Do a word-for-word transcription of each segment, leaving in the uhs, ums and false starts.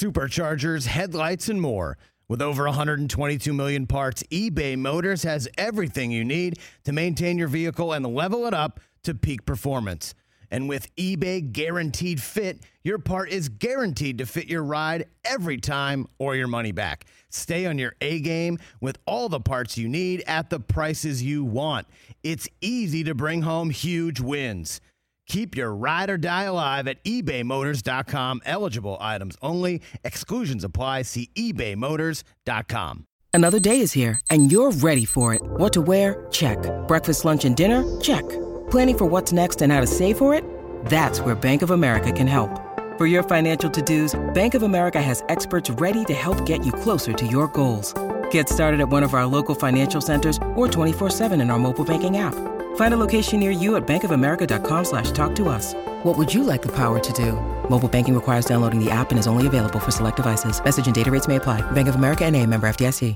superchargers, headlights, and more. With over one hundred twenty-two million parts, eBay Motors has everything you need to maintain your vehicle and level it up to peak performance. And with eBay Guaranteed Fit, your part is guaranteed to fit your ride every time or your money back. Stay on your A-game with all the parts you need at the prices you want. It's easy to bring home huge wins. Keep your ride or die alive at ebay motors dot com. Eligible items only. Exclusions apply. See ebay motors dot com. Another day is here, and you're ready for it. What to wear? Check. Breakfast, lunch, and dinner? Check. Planning for what's next and how to save for it? That's where Bank of America can help. For your financial to-dos, Bank of America has experts ready to help get you closer to your goals. Get started at one of our local financial centers or twenty-four seven in our mobile banking app. Find a location near you at bankofamerica.com slash talk to us. What would you like the power to do? Mobile banking requires downloading the app and is only available for select devices. Message and data rates may apply. Bank of America N A, member F D I C.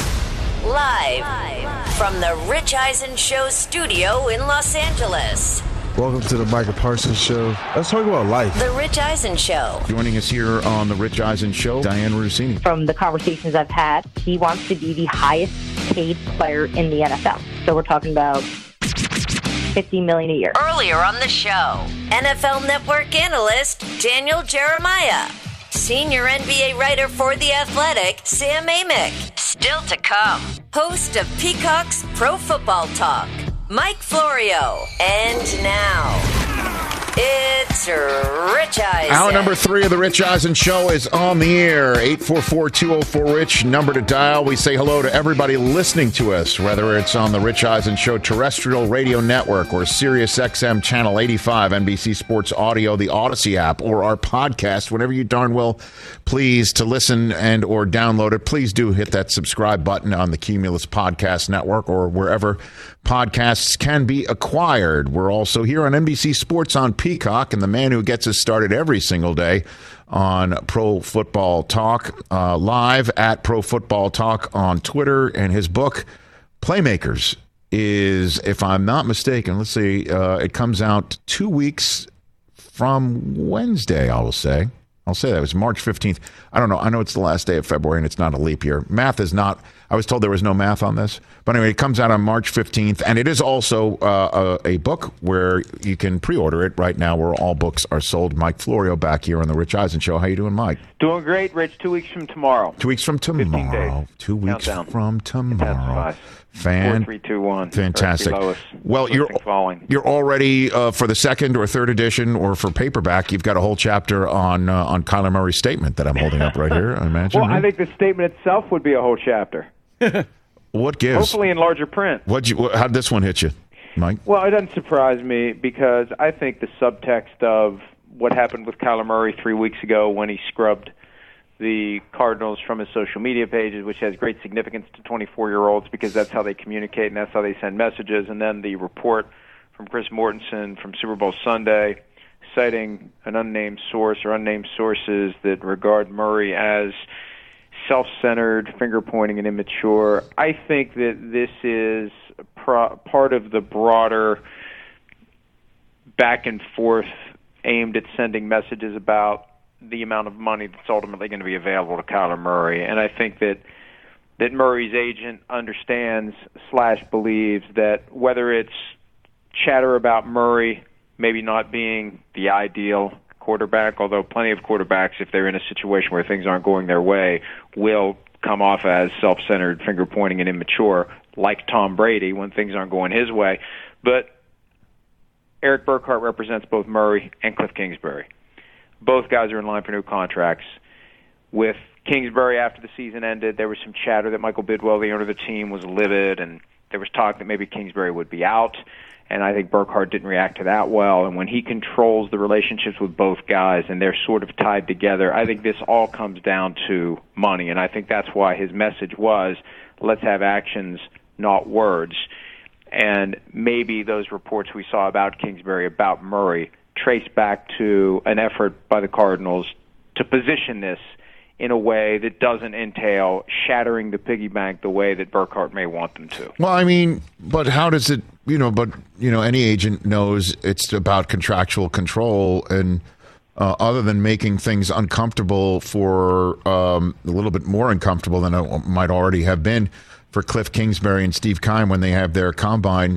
Live, Live from the Rich Eisen Show studio in Los Angeles. Welcome to the Michael Parsons Show. Let's talk about life. The Rich Eisen Show. Joining us here on the Rich Eisen Show, Diane Russini. From the conversations I've had, he wants to be the highest paid player in the N F L. So we're talking about fifty million dollars a year. Earlier on the show, N F L Network analyst Daniel Jeremiah. Senior N B A writer for The Athletic, Sam Amick. Still to come, host of Peacock's Pro Football Talk, Mike Florio. And now, it's Rich Eisen. Hour number three of the Rich Eisen Show is on the air. eight four four, two oh four, RICH, number to dial. We say hello to everybody listening to us, whether it's on the Rich Eisen Show terrestrial radio network or Sirius X M channel eighty-five, N B C Sports Audio, the Odyssey app, or our podcast. Whenever you darn well please to listen and or download it, please do hit that subscribe button on the Cumulus Podcast Network or wherever podcasts can be acquired. We're also here on N B C Sports on Peacock, and the man who gets us started every single day on Pro Football Talk, uh, live at Pro Football Talk on Twitter, and his book, Playmakers, is, if I'm not mistaken, let's see, uh, it comes out two weeks from Wednesday, I will say. I'll say that. It was March fifteenth. I don't know. I know it's the last day of February and it's not a leap year. Math is not. I was told there was no math on this. But anyway, it comes out on March fifteenth. And it is also uh, a, a book where you can pre-order it right now where all books are sold. Mike Florio back here on the Rich Eisen Show. How you doing, Mike? Doing great, Rich. Two weeks from tomorrow. Two weeks from tomorrow. Two weeks Countdown. from tomorrow. Fan- Four, three, two, one. Fantastic. Well, you're you're already uh, for the second or third edition, or for paperback. You've got a whole chapter on uh, on Kyler Murray's statement that I'm holding up right here. I imagine. Well, right? I think the statement itself would be a whole chapter. What gives? Hopefully in larger print. What you? How did this one hit you, Mike? Well, it doesn't surprise me because I think the subtext of what happened with Kyler Murray three weeks ago when he scrubbed the Cardinals from his social media pages, which has great significance to twenty-four-year-olds because that's how they communicate and that's how they send messages. And then the report from Chris Mortensen from Super Bowl Sunday citing an unnamed source or unnamed sources that regard Murray as self-centered, finger-pointing, and immature. I think that this is pro- part of the broader back and forth aimed at sending messages about the amount of money that's ultimately going to be available to Kyler Murray. And I think that that Murray's agent understands slash believes that whether it's chatter about Murray maybe not being the ideal quarterback, although plenty of quarterbacks, if they're in a situation where things aren't going their way, will come off as self-centered, finger-pointing, and immature, like Tom Brady when things aren't going his way. But Eric Burkhart represents both Murray and Cliff Kingsbury. Both guys are in line for new contracts. With Kingsbury, after the season ended, there was some chatter that Michael Bidwell, the owner of the team, was livid, and there was talk that maybe Kingsbury would be out, and I think Burkhart didn't react to that well. And when he controls the relationships with both guys and they're sort of tied together, I think this all comes down to money, and I think that's why his message was, let's have actions, not words. And maybe those reports we saw about Kingsbury, about Murray, trace back to an effort by the Cardinals to position this in a way that doesn't entail shattering the piggy bank the way that Burkhart may want them to. Well, I mean, but how does it, you know, but, you know, any agent knows it's about contractual control, and uh, other than making things uncomfortable for um, a little bit more uncomfortable than it might already have been for Cliff Kingsbury and Steve Keim when they have their combine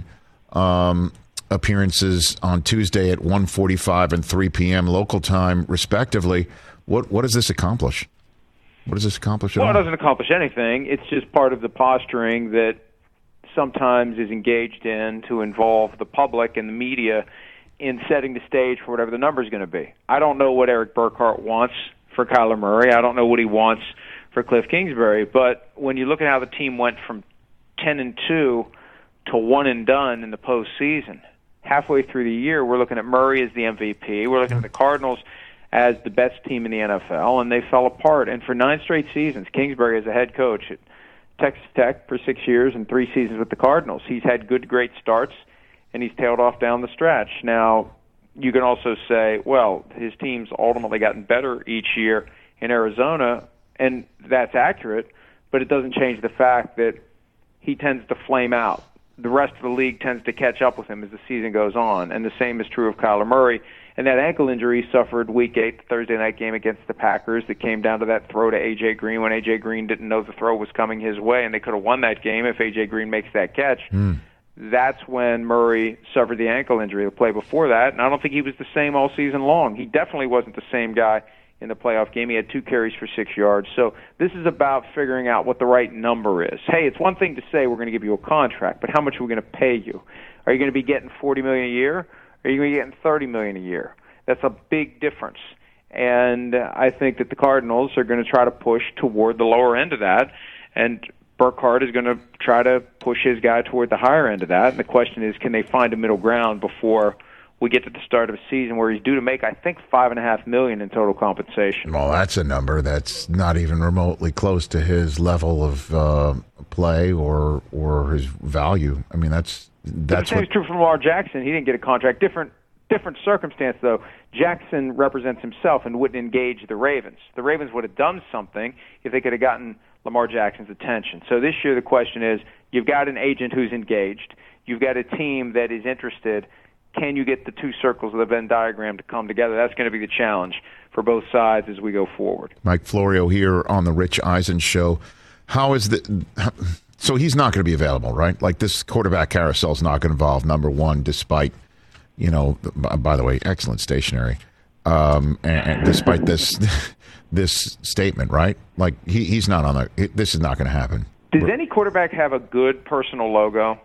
um, appearances on Tuesday at one forty-five and three p.m. local time, respectively. What what does this accomplish? What does this accomplish at Well, all? it doesn't accomplish anything. It's just part of the posturing that sometimes is engaged in to involve the public and the media in setting the stage for whatever the number is going to be. I don't know what Eric Burkhart wants for Kyler Murray. I don't know what he wants for Cliff Kingsbury. But when you look at how the team went from ten and two to one and done in the postseason, halfway through the year, we're looking at Murray as the M V P. We're looking at the Cardinals as the best team in the N F L, and they fell apart. And for nine straight seasons, Kingsbury as a head coach at Texas Tech for six years and three seasons with the Cardinals, he's had good, great starts, and he's tailed off down the stretch. Now, you can also say, well, his team's ultimately gotten better each year in Arizona, and that's accurate, but it doesn't change the fact that he tends to flame out. The rest of the league tends to catch up with him as the season goes on, and the same is true of Kyler Murray. And that ankle injury he suffered week eight, the Thursday night game against the Packers, that came down to that throw to A J. Green when A J. Green didn't know the throw was coming his way, and they could have won that game if A J. Green makes that catch. Mm. That's when Murray suffered the ankle injury. The play before that, and I don't think he was the same all season long. He definitely wasn't the same guy in the playoff game. He had two carries for six yards. So this is about figuring out what the right number is. Hey, it's one thing to say we're going to give you a contract, but how much are we going to pay you? Are you going to be getting forty million dollars a year? Or are you going to be getting thirty million dollars a year? That's a big difference. And I think that the Cardinals are going to try to push toward the lower end of that, and Burkhart is going to try to push his guy toward the higher end of that. And the question is, can they find a middle ground before we get to the start of a season where he's due to make, I think, five and a half million in total compensation. Well, that's a number that's not even remotely close to his level of uh, play or or his value. I mean, that's that's the same what... is true for Lamar Jackson. He didn't get a contract. Different different circumstance, though. Jackson represents himself and wouldn't engage the Ravens. The Ravens would have done something if they could have gotten Lamar Jackson's attention. So this year the question is, you've got an agent who's engaged. You've got a team that is interested. Can you get the two circles of the Venn diagram to come together? That's going to be the challenge for both sides as we go forward. Mike Florio here on the Rich Eisen Show. How is the... So he's not going to be available, right? Like, this quarterback carousel is not going to involve number one, despite, you know, by the way, excellent stationery, um, and, and despite this this statement, right? Like, he, he's not on the... This is not going to happen. Does any quarterback have a good personal logo?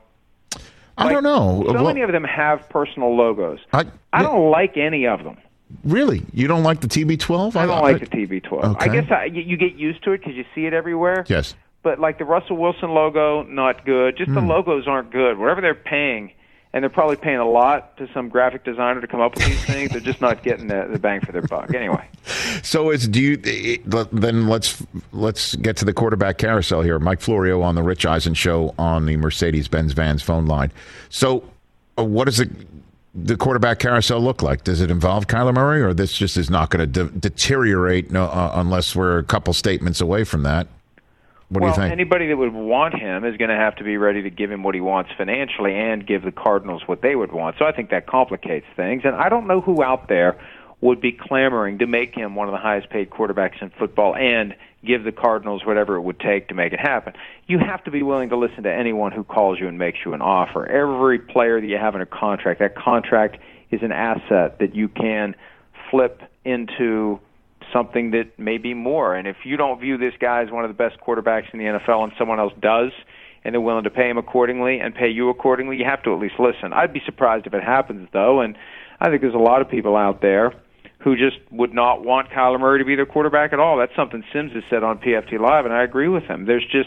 I Like, don't know. So Well, many of them have personal logos. I, I don't like any of them. Really? You don't like the T B twelve? I don't like the T B twelve. Okay. I guess I, you you get used to it because you see it everywhere. Yes. But like the Russell Wilson logo, not good. Just the Hmm. logos aren't good. Whatever they're paying, and they're probably paying a lot to some graphic designer to come up with these things, they're just not getting the, the bang for their buck. Anyway. So it's do you then let's let's get to the quarterback carousel here. Mike Florio on the Rich Eisen Show on the Mercedes-Benz Vans phone line. So uh, what does it, the quarterback carousel look like? Does it involve Kyler Murray, or this just is not going to de- deteriorate no, uh, unless we're a couple statements away from that? What well, do you think? Anybody that would want him is going to have to be ready to give him what he wants financially and give the Cardinals what they would want. So I think that complicates things. And I don't know who out there would be clamoring to make him one of the highest-paid quarterbacks in football and give the Cardinals whatever it would take to make it happen. You have to be willing to listen to anyone who calls you and makes you an offer. Every player that you have in a contract, that contract is an asset that you can flip into something that may be more. And if you don't view this guy as one of the best quarterbacks in the N F L and someone else does, and they're willing to pay him accordingly and pay you accordingly, you have to at least listen. I'd be surprised if it happens, though, and I think there's a lot of people out there who just would not want Kyler Murray to be their quarterback at all. That's something Sims has said on P F T Live, and I agree with him. There's just,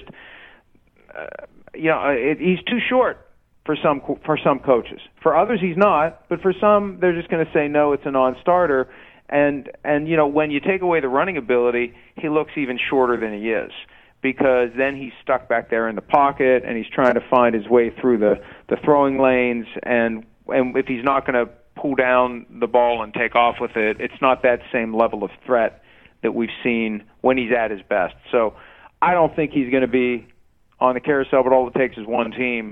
uh, you know, it, he's too short for some for some coaches. For others, he's not, but for some, they're just going to say, no, it's a non-starter. And, and you know, when you take away the running ability, he looks even shorter than he is, because then he's stuck back there in the pocket, and he's trying to find his way through the, the throwing lanes, and, and if he's not going to pull down the ball and take off with it, it's not that same level of threat that we've seen when he's at his best. So I don't think he's going to be on the carousel, but all it takes is one team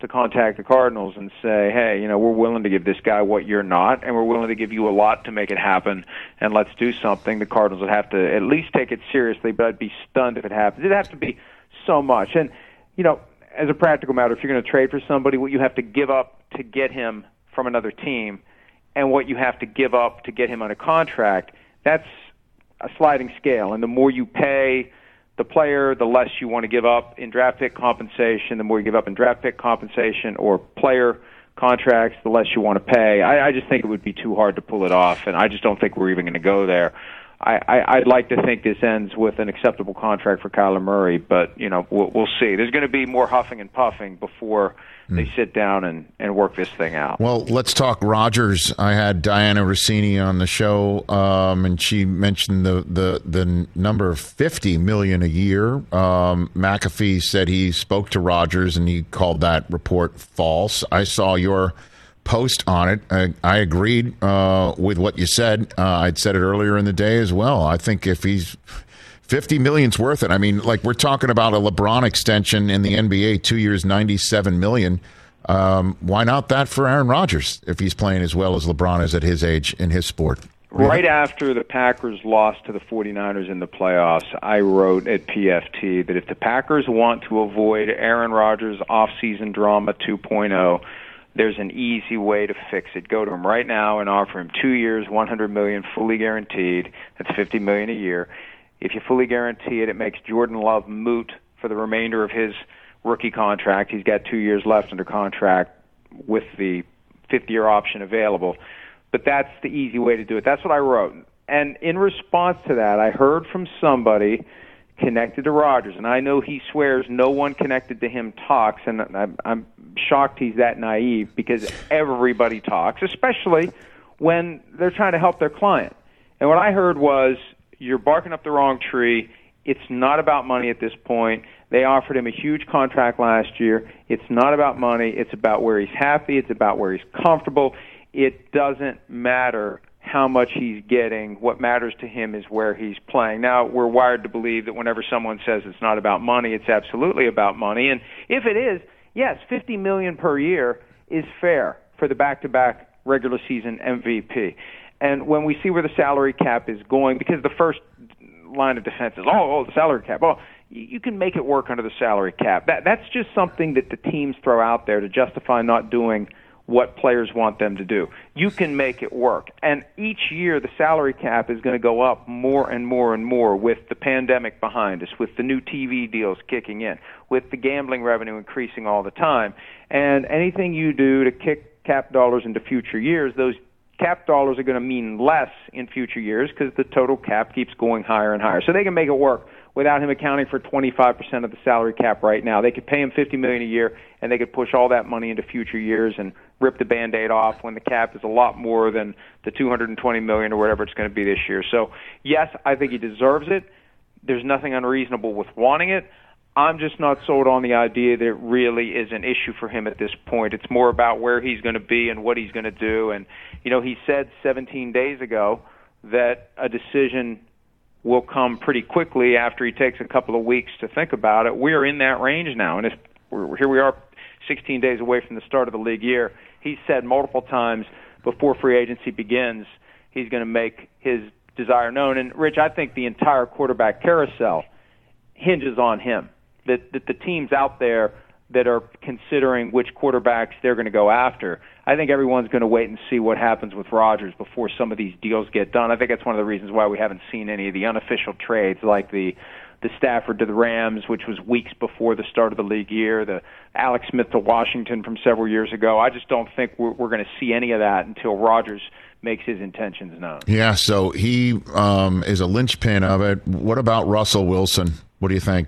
to contact the Cardinals and say, hey, you know, we're willing to give this guy what you're not, and we're willing to give you a lot to make it happen, and let's do something, the Cardinals would have to at least take it seriously, but I'd be stunned if it happens. It'd have to be so much. And, you know, as a practical matter, if you're going to trade for somebody, what you have to give up to get him from another team and what you have to give up to get him on a contract, that's a sliding scale. And the more you pay the player, the less you want to give up in draft pick compensation. The more you give up in draft pick compensation or player contracts, the less you want to pay. I, I just think it would be too hard to pull it off, and I just don't think we're even going to go there. I, I, I'd like to think this ends with an acceptable contract for Kyler Murray, but you know we'll, we'll see. There's going to be more huffing and puffing before mm. they sit down and, and work this thing out. Well, let's talk Rodgers. I had Diana Rossini on the show, um, and she mentioned the, the, the number of fifty million dollars a year. Um, McAfee said he spoke to Rodgers, and he called that report false. I saw your post on it. I, I agreed uh, with what you said. Uh, I'd said it earlier in the day as well. I think if he's fifty million's worth it. I mean, like we're talking about a LeBron extension in the N B A, two years, ninety-seven million. Um, why not that for Aaron Rodgers if he's playing as well as LeBron is at his age in his sport? Right after the Packers lost to the forty-niners in the playoffs, I wrote at P F T that if the Packers want to avoid Aaron Rodgers' off-season drama two point oh, there's an easy way to fix it. Go to him right now and offer him two years, one hundred million dollars, fully guaranteed. That's fifty million dollars a year. If you fully guarantee it, it makes Jordan Love moot for the remainder of his rookie contract. He's got two years left under contract with the fifth-year option available. But that's the easy way to do it. That's what I wrote. And in response to that, I heard from somebody connected to Rodgers, and I know he swears no one connected to him talks, and I'm, I'm shocked he's that naive because everybody talks, especially when they're trying to help their client. And what I heard was, you're barking up the wrong tree. It's not about money at this point. They offered him a huge contract last year. It's not about money. It's about where he's happy. It's about where he's comfortable. It doesn't matter how much he's getting. What matters to him is where he's playing. Now, we're wired to believe that whenever someone says it's not about money, it's absolutely about money. And if it is, yes, fifty million dollars per year is fair for the back-to-back regular season M V P. And when we see where the salary cap is going, because the first line of defense is, oh, oh the salary cap. Oh, you can make it work under the salary cap. That That's just something that the teams throw out there to justify not doing what players want them to do. You can make it work. And each year the salary cap is going to go up more and more and more with the pandemic behind us, with the new T V deals kicking in, with the gambling revenue increasing all the time. And anything you do to kick cap dollars into future years, those cap dollars are going to mean less in future years because the total cap keeps going higher and higher. So they can make it work without him accounting for twenty-five percent of the salary cap right now. They could pay him fifty million dollars a year, and they could push all that money into future years and rip the Band-Aid off when the cap is a lot more than the two hundred twenty million dollars or whatever it's going to be this year. So, yes, I think he deserves it. There's nothing unreasonable with wanting it. I'm just not sold on the idea that it really is an issue for him at this point. It's more about where he's going to be and what he's going to do. And, you know, he said seventeen days ago that a decision will come pretty quickly after he takes a couple of weeks to think about it. We're in that range now, and if we're, here we are sixteen days away from the start of the league year. He's said multiple times before free agency begins he's going to make his desire known. And, Rich, I think the entire quarterback carousel hinges on him, that, that the teams out there that are considering which quarterbacks they're going to go after, I think everyone's going to wait and see what happens with Rodgers before some of these deals get done. I think that's one of the reasons why we haven't seen any of the unofficial trades like the the Stafford to the Rams, which was weeks before the start of the league year, the Alex Smith to Washington from several years ago. I just don't think we're, we're going to see any of that until Rodgers makes his intentions known. Yeah, so he um, is a linchpin of it. What about Russell Wilson? What do you think?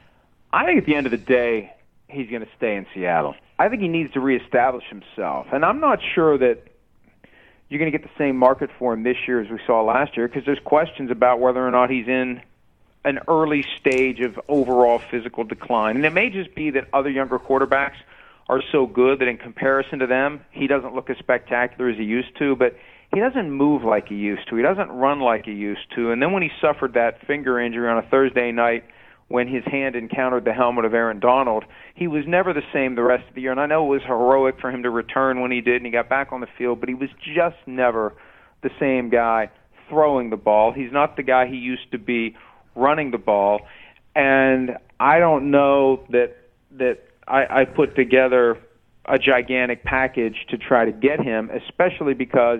I think at the end of the day, he's going to stay in Seattle. I think he needs to reestablish himself. And I'm not sure that you're going to get the same market for him this year as we saw last year, because there's questions about whether or not he's in an early stage of overall physical decline. And it may just be that other younger quarterbacks are so good that in comparison to them, he doesn't look as spectacular as he used to, but he doesn't move like he used to. He doesn't run like he used to. And then when he suffered that finger injury on a Thursday night when his hand encountered the helmet of Aaron Donald, he was never the same the rest of the year. And I know it was heroic for him to return when he did and he got back on the field, but he was just never the same guy throwing the ball. He's not the guy he used to be running the ball. And I don't know that that I, I put together a gigantic package to try to get him, especially because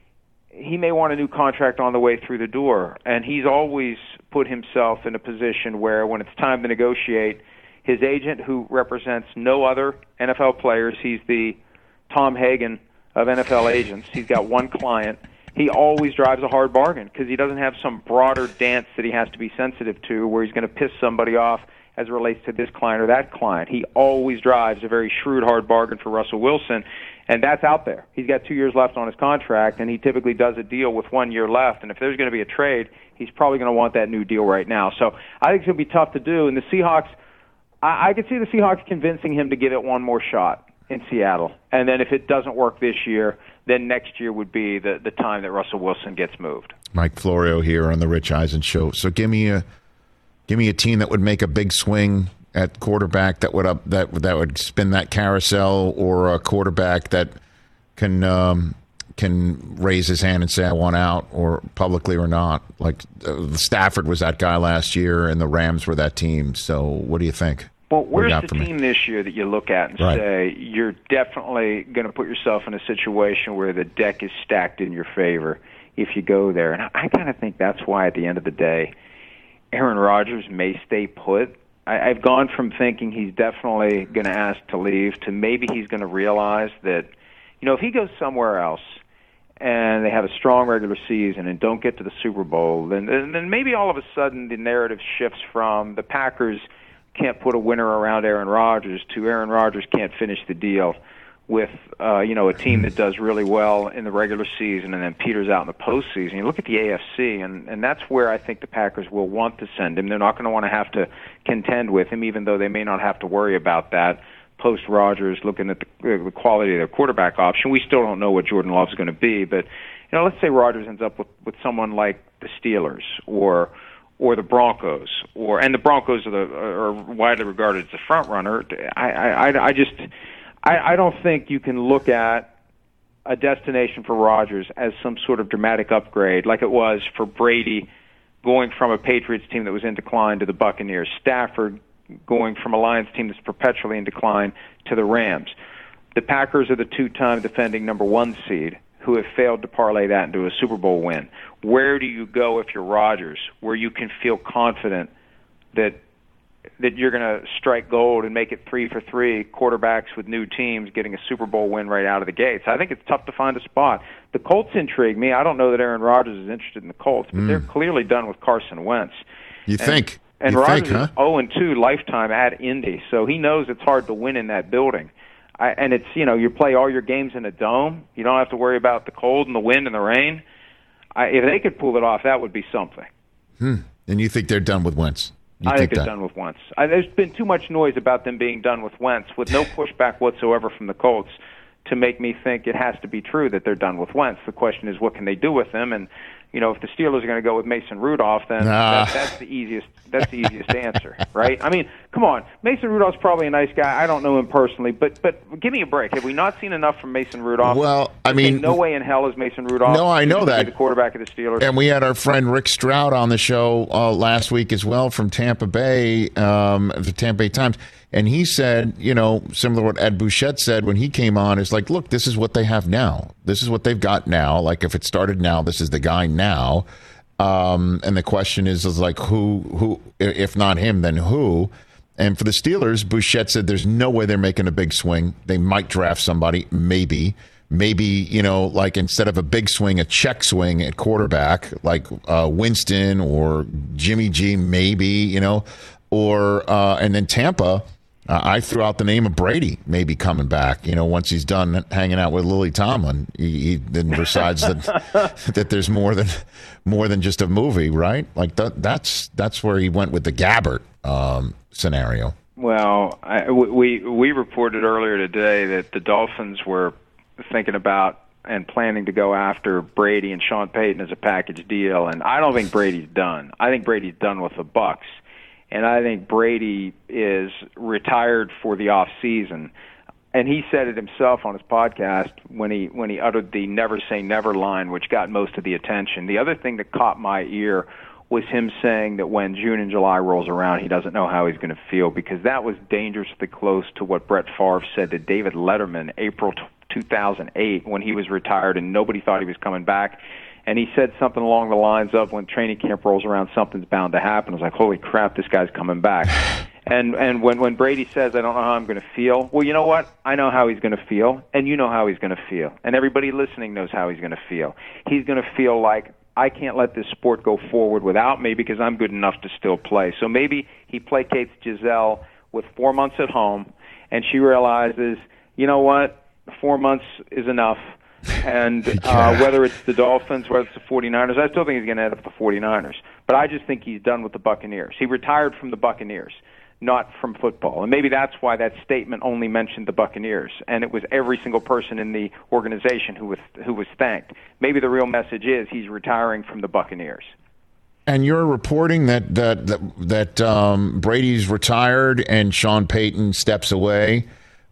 he may want a new contract on the way through the door. And he's always put himself in a position where when it's time to negotiate, his agent, who represents no other N F L players, he's the Tom Hagen of N F L agents. He's got one client. He always drives a hard bargain because he doesn't have some broader dance that he has to be sensitive to where he's going to piss somebody off as it relates to this client or that client. He always drives a very shrewd, hard bargain for Russell Wilson, and that's out there. He's got two years left on his contract, and he typically does a deal with one year left, and if there's going to be a trade, he's probably going to want that new deal right now. So I think it's going to be tough to do, and the Seahawks, I, I could see the Seahawks convincing him to give it one more shot in Seattle, and then if it doesn't work this year, then next year would be the, the time that Russell Wilson gets moved. Mike Florio here on the Rich Eisen Show. So give me a give me a team that would make a big swing at quarterback that would up that that would spin that carousel, or a quarterback that can um, can raise his hand and say I want out, or publicly or not. Like uh, Stafford was that guy last year, and the Rams were that team. So what do you think? Well, where's the team me? this year that you look at and right. say you're definitely going to put yourself in a situation where the deck is stacked in your favor if you go there? And I, I kind of think that's why at the end of the day, Aaron Rodgers may stay put. I, I've gone from thinking he's definitely going to ask to leave to maybe he's going to realize that, you know, if he goes somewhere else and they have a strong regular season and don't get to the Super Bowl, then, then maybe all of a sudden the narrative shifts from the Packers can't put a winner around Aaron Rodgers to Aaron Rodgers can't finish the deal with uh, you know a team that does really well in the regular season and then peters out in the postseason. You look at the A F C, and, and that's where I think the Packers will want to send him. They're not going to want to have to contend with him, even though they may not have to worry about that post-Rodgers, looking at the, the quality of their quarterback option. We still don't know what Jordan Love's going to be, but you know, let's say Rodgers ends up with, with someone like the Steelers or or the Broncos, or and the Broncos are, the, are widely regarded as the front runner. I, I, I just, I, I don't think you can look at a destination for Rodgers as some sort of dramatic upgrade, like it was for Brady going from a Patriots team that was in decline to the Buccaneers, Stafford going from a Lions team that's perpetually in decline to the Rams. The Packers are the two-time defending number one seed who have failed to parlay that into a Super Bowl win. Where do you go if you're Rodgers, where you can feel confident that that you're going to strike gold and make it three for three, quarterbacks with new teams getting a Super Bowl win right out of the gates? I think it's tough to find a spot. The Colts intrigue me. I don't know that Aaron Rodgers is interested in the Colts, but mm. they're clearly done with Carson Wentz. You and, think? And you Rodgers think, huh? is oh and two lifetime at Indy, so he knows it's hard to win in that building. I, and it's, you know, you play all your games in a dome. You don't have to worry about the cold and the wind and the rain. I, if they could pull it off, that would be something. Hmm. And you think they're done with Wentz? You I think, think they're that? done with Wentz. I, there's been too much noise about them being done with Wentz, with no pushback whatsoever from the Colts, to make me think it has to be true that they're done with Wentz. The question is, what can they do with him? And you know, if the Steelers are going to go with Mason Rudolph, then nah. that, that's the easiest. That's the easiest answer, right? I mean, come on, Mason Rudolph's probably a nice guy. I don't know him personally, but but give me a break. Have we not seen enough from Mason Rudolph? Well, I mean, no way in hell is Mason Rudolph. No, I know that the quarterback of the Steelers. And we had our friend Rick Stroud on the show uh, last week as well from Tampa Bay, um, the Tampa Bay Times. And he said, you know, similar to what Ed Bouchette said when he came on, is like, look, this is what they have now. This is what they've got now. Like, if it started now, this is the guy now. Um, and the question is, is like, who, who, if not him, then who? And for the Steelers, Bouchette said there's no way they're making a big swing. They might draft somebody, maybe. Maybe, you know, like instead of a big swing, a check swing at quarterback, like uh, Winston or Jimmy G, maybe, you know. Or, uh, and then Tampa, Uh, I threw out the name of Brady maybe coming back, you know, once he's done hanging out with Lily Tomlin. He, he then decides that that there's more than more than just a movie, right? Like that, that's that's where he went with the Gabbert um, scenario. Well, I, we we reported earlier today that the Dolphins were thinking about and planning to go after Brady and Sean Payton as a package deal, and I don't think Brady's done. I think Brady's done with the Bucs. and I think Brady is retired for the off season. And he said it himself on his podcast when he when he uttered the "never say never" line, which got most of the attention. The other thing that caught my ear was him saying that when June and July rolls around, he doesn't know how he's going to feel, because that was dangerously close to what Brett Favre said to David Letterman April two thousand eight when he was retired and nobody thought he was coming back. And he said something along the lines of, when training camp rolls around, something's bound to happen. I was like, holy crap, this guy's coming back. And and when, when Brady says, I don't know how I'm going to feel, well, you know what? I know how he's going to feel, and you know how he's going to feel. And everybody listening knows how he's going to feel. He's going to feel like, I can't let this sport go forward without me because I'm good enough to still play. So maybe he placates Giselle with four months at home, and she realizes, you know what, four months is enough. And uh, whether it's the Dolphins, whether it's the 49ers, I still think he's going to end up with the 49ers. But I just think he's done with the Buccaneers. He retired from the Buccaneers, not from football. And maybe that's why that statement only mentioned the Buccaneers, and it was every single person in the organization who was who was thanked. Maybe the real message is he's retiring from the Buccaneers. And you're reporting that that that, that um, Brady's retired and Sean Payton steps away,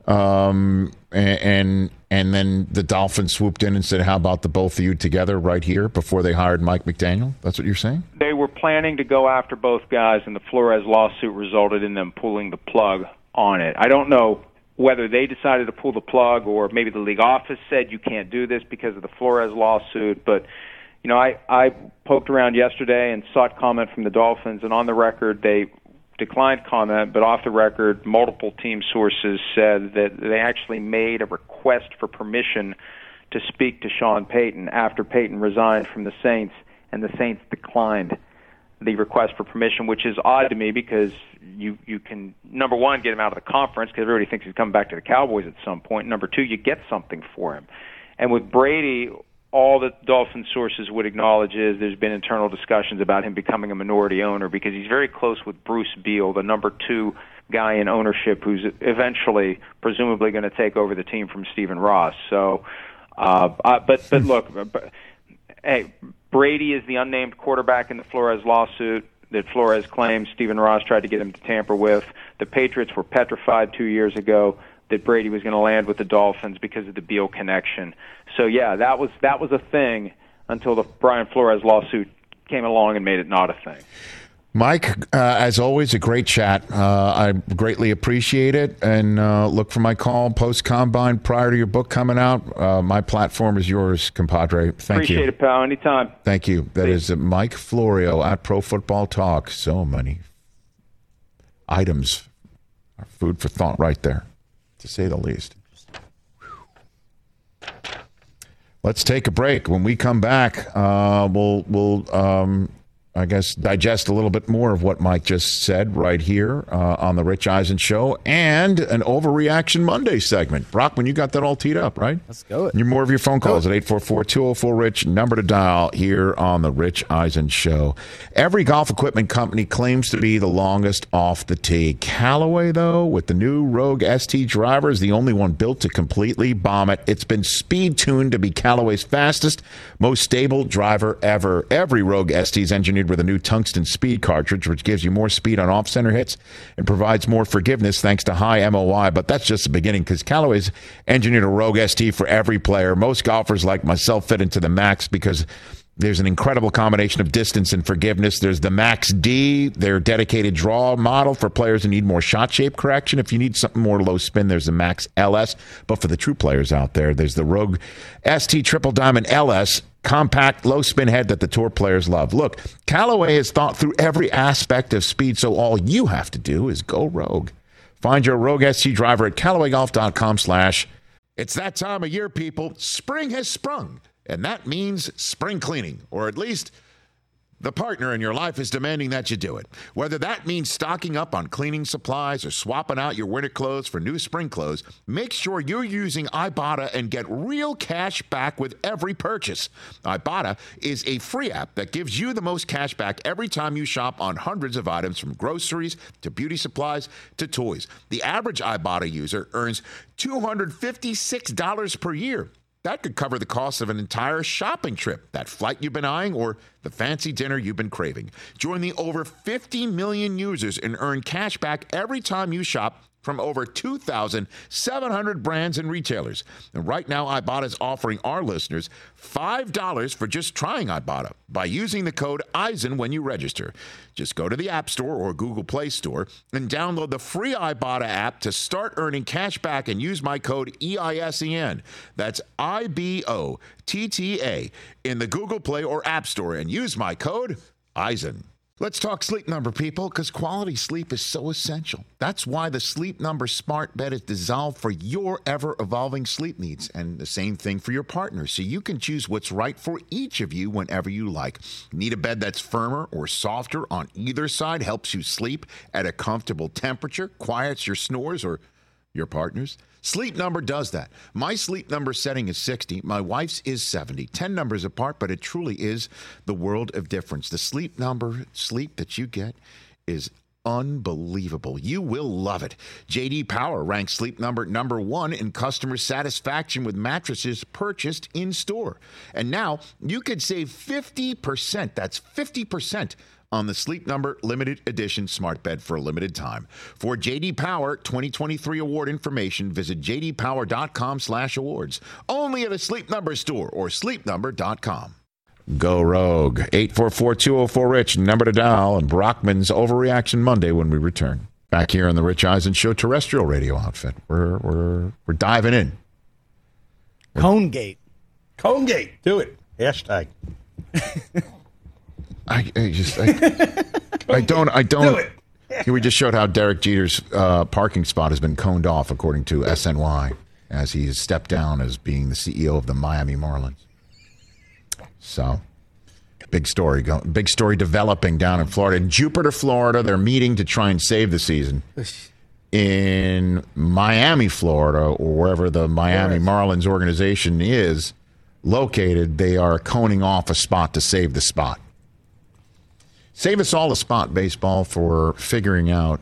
um, and, and and then the Dolphins swooped in and said, "How about the both of you together right here?" before they hired Mike McDaniel. That's what you're saying? They were planning to go after both guys, and the Flores lawsuit resulted in them pulling the plug on it. I don't know whether they decided to pull the plug or maybe the league office said you can't do this because of the Flores lawsuit. But, you know, I, I poked around yesterday and sought comment from the Dolphins, and on the record they declined comment, but off the record multiple team sources said that they actually made a request for permission to speak to Sean Payton after Payton resigned from the Saints, and the Saints declined the request for permission, which is odd to me because you you can, number one, get him out of the conference because everybody thinks he's coming back to the Cowboys at some point. Number two, you get something for him. And with Brady, all that Dolphin sources would acknowledge is there's been internal discussions about him becoming a minority owner because he's very close with Bruce Beal, the number two guy in ownership who's eventually, presumably, going to take over the team from Stephen Ross. So, uh, uh, but but look, but, hey, Brady is the unnamed quarterback in the Flores lawsuit that Flores claims Stephen Ross tried to get him to tamper with. The Patriots were petrified two years ago that Brady was going to land with the Dolphins because of the Beal connection. So, yeah, that was that was a thing until the Brian Flores lawsuit came along and made it not a thing. Mike, uh, as always, a great chat. Uh, I greatly appreciate it, and uh, look for my call post-Combine prior to your book coming out. Uh, my platform is yours, compadre. Thank appreciate you. Appreciate it, pal. Anytime. Thank you. That Thanks. is Mike Florio at Pro Football Talk. So many items, food for thought right there, to say the least. Let's take a break. When we come back, uh, we'll we'll um, I guess digest a little bit more of what Mike just said right here uh, on the Rich Eisen Show, and an Overreaction Monday segment. Brockman, you got that all teed up, right? Let's go. It. You're more of your phone calls at eight four four, two oh four, RICH, number to dial here on the Rich Eisen Show. Every golf equipment company claims to be the longest off the tee. Callaway, though, with the new Rogue S T driver, is the only one built to completely bomb it. It's been speed-tuned to be Callaway's fastest, most stable driver ever. Every Rogue S T is engineered with a new tungsten speed cartridge, which gives you more speed on off-center hits and provides more forgiveness thanks to high M O I. But that's just the beginning, because Callaway's engineered a Rogue S T for every player. Most golfers like myself fit into the Max because there's an incredible combination of distance and forgiveness. There's the Max D, their dedicated draw model for players who need more shot shape correction. If you need something more low spin, there's the Max L S. But for the true players out there, there's the Rogue S T Triple Diamond L S, compact, low spin head that the tour players love. Look, Callaway has thought through every aspect of speed, so all you have to do is go Rogue. Find your Rogue S T driver at Callaway Golf dot com slash. It's that time of year, people. Spring has sprung. And that means spring cleaning, or at least the partner in your life is demanding that you do it. Whether that means stocking up on cleaning supplies or swapping out your winter clothes for new spring clothes, make sure you're using Ibotta and get real cash back with every purchase. Ibotta is a free app that gives you the most cash back every time you shop on hundreds of items, from groceries to beauty supplies to toys. The average Ibotta user earns two hundred fifty-six dollars per year. That could cover the cost of an entire shopping trip, that flight you've been eyeing, or the fancy dinner you've been craving. Join the over fifty million users and earn cash back every time you shop from over two thousand seven hundred brands and retailers. And right now, Ibotta is offering our listeners five dollars for just trying Ibotta by using the code Eisen when you register. Just go to the App Store or Google Play Store and download the free Ibotta app to start earning cash back and use my code E I S E N. That's I B O T T A in the Google Play or App Store and use my code Eisen. Let's talk Sleep Number, people, because quality sleep is so essential. That's why the Sleep Number smart bed is designed for your ever-evolving sleep needs, and the same thing for your partner, so you can choose what's right for each of you whenever you like. Need a bed that's firmer or softer on either side, helps you sleep at a comfortable temperature, quiets your snores or your partner's? Sleep Number does that. My Sleep Number setting is sixty. My wife's is seventy. ten numbers apart, but it truly is the world of difference. The Sleep Number sleep that you get is unbelievable. You will love it. J D Power ranks Sleep Number number one in customer satisfaction with mattresses purchased in store. And now you could save fifty percent. That's fifty percent on the Sleep Number limited edition smart bed for a limited time. For J D Power twenty twenty-three award information, visit j d power dot com slash awards. Only at a Sleep Number store or sleep number dot com. Go Rogue. eight four four, two oh four, RICH, number to dial, and Brockman's Overreaction Monday when we return. Back here on the Rich Eisen Show terrestrial radio outfit. We're we're we're diving in. Conegate. Conegate. Do it. Hashtag. I, I just, I, I don't, I don't. Do we just showed how Derek Jeter's uh, parking spot has been coned off, according to S N Y, as he has stepped down as being the C E O of the Miami Marlins. So, big story, go, big story developing down in Florida. In Jupiter, Florida, they're meeting to try and save the season. In Miami, Florida, or wherever the Miami Marlins organization is located, they are coning off a spot to save the spot. Save us all a spot, baseball, for figuring out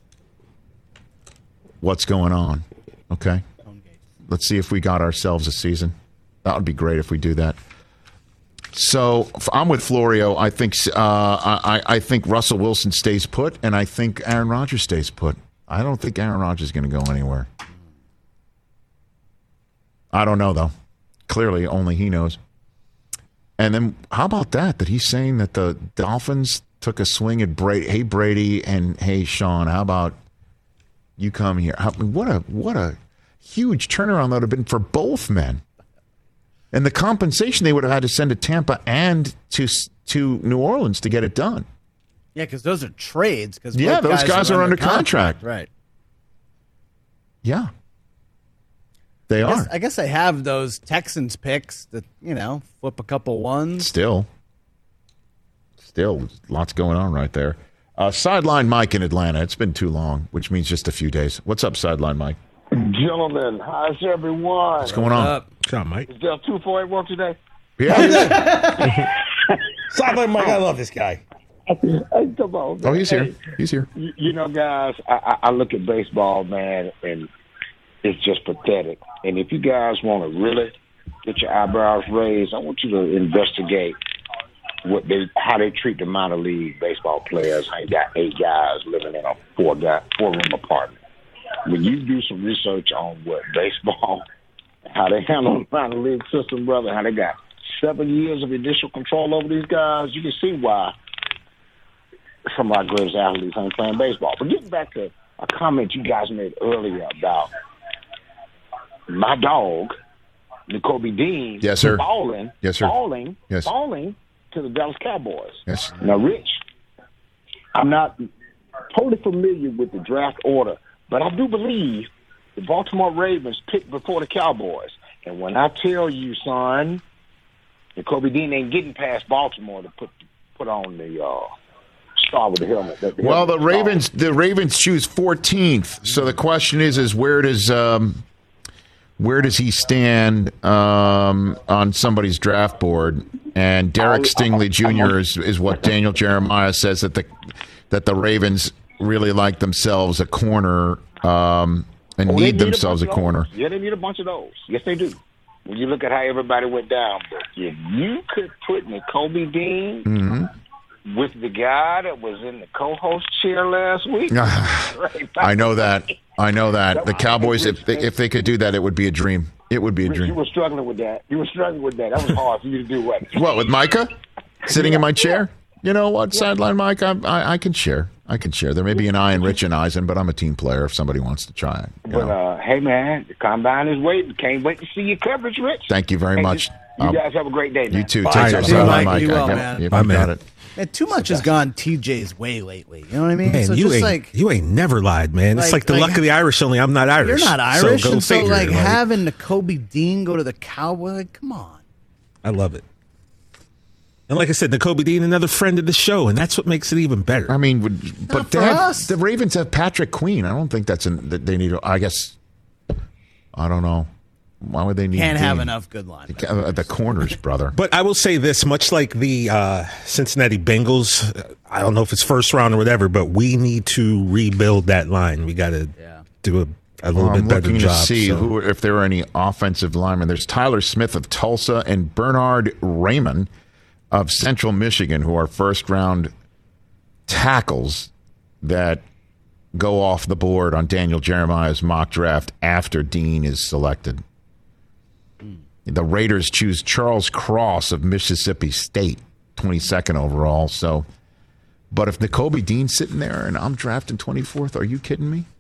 what's going on. Okay? Let's see if we got ourselves a season. That would be great if we do that. So I'm with Florio. I think uh, I, I think Russell Wilson stays put, and I think Aaron Rodgers stays put. I don't think Aaron Rodgers is going to go anywhere. I don't know, though. Clearly, only he knows. And then how about that, that he's saying that the Dolphins took a swing at Brady. Hey, Brady, and hey, Sean, how about you come here? How, what a what a huge turnaround that would have been for both men. And the compensation they would have had to send to Tampa and to to New Orleans to get it done. Yeah, because those are trades. Cause yeah, those guys, guys are, are under contract. contract. Right. Yeah. They I are. Guess, I guess I have those Texans picks that, you know, flip a couple ones. Still. Still, lots going on right there. Uh, Sideline Mike in Atlanta. It's been too long, which means just a few days. What's up, Sideline Mike? Gentlemen, how's everyone? What's going on? What's up, Mike? Is there two four eight work today? Yeah. Sideline Mike, I love this guy. Hey, come on, oh, he's hey, here. He's here. You, you know, guys, I, I look at baseball, man, and it's just pathetic. And if you guys want to really get your eyebrows raised, I want you to investigate what they, how they treat the minor league baseball players. How you got eight guys living in a four guy four room apartment. When you do some research on what baseball, how they handle the minor league system, brother, how they got seven years of initial control over these guys, you can see why some of our greatest athletes ain't playing baseball. But getting back to a comment you guys made earlier about my dog, N'Kobe Dean, yes, sir. balling, yes, sir. balling, yes. balling to the Dallas Cowboys. Yes. Now, Rich, I'm not totally familiar with the draft order, but I do believe the Baltimore Ravens picked before the Cowboys. And when I tell you, son, N'Kobe Dean ain't getting past Baltimore to put put on the uh, star with the helmet. The, the well, helmet the Ravens star. the Ravens choose fourteenth. So the question is, is where does um, where does he stand um, on somebody's draft board? And Derek Stingley Junior is, is what Daniel Jeremiah says that the that the Ravens really like themselves a corner um, and oh, need need themselves a, a corner. Yeah, they need a bunch of those. Yes, they do. when you look at how everybody went down, but if you could put Nakobe Dean Mm-hmm. with the guy that was in the co-host chair last week, right, I know that. I know that. The Cowboys, if they, if they could do that, it would be a dream. It would be a Rich, dream. you were struggling with that. You were struggling with that. That was hard for you to do what? What, with Micah? Sitting in my chair? You know what, Sideline Mike? I, I I can share. I can share. There may be an I in Rich and Eisen, but I'm a team player if somebody wants to try it. you But, know. uh, hey, man, the combine is waiting. Can't wait to see your coverage, Rich. Thank you very Hey, much. You Um, guys have a great day, man. You too. Bye. Take care. Bye. Sideline Mike. Mike. You I well, got- man. Yep, Bye, you man. got it. Man, too much has gone T J's way lately. You know what I mean? Man, so you just ain't like you ain't never lied, man. It's like- like the like- luck of the Irish. Only I'm not Irish. you're not So Irish, go and so figure, like like, having Nakobe Dean go to the Cowboys, like, come on. I love it. And like I said, Nakobe Dean, another friend of the show, and that's what makes it even better. I mean, would, but for they have, us. the Ravens have Patrick Queen. I don't think that's an, that they need. I guess I don't know. Why would they need? Can't have Dean? enough good linemen. Uh, the corners, brother. But I will say this, much like the uh, Cincinnati Bengals, uh, I don't know if it's first round or whatever, but we need to rebuild that line. We got to Yeah. do a, a little Well, I'm bit better looking job. to see so. who, if there are any offensive linemen. There's Tyler Smith of Tulsa and Bernard Raymond of Central Michigan, who are first round tackles that go off the board on Daniel Jeremiah's mock draft after Dean is selected. The Raiders choose Charles Cross of Mississippi State, twenty-second overall. So, but if Nakobe Dean's sitting there and I'm drafting twenty-fourth, are you kidding me?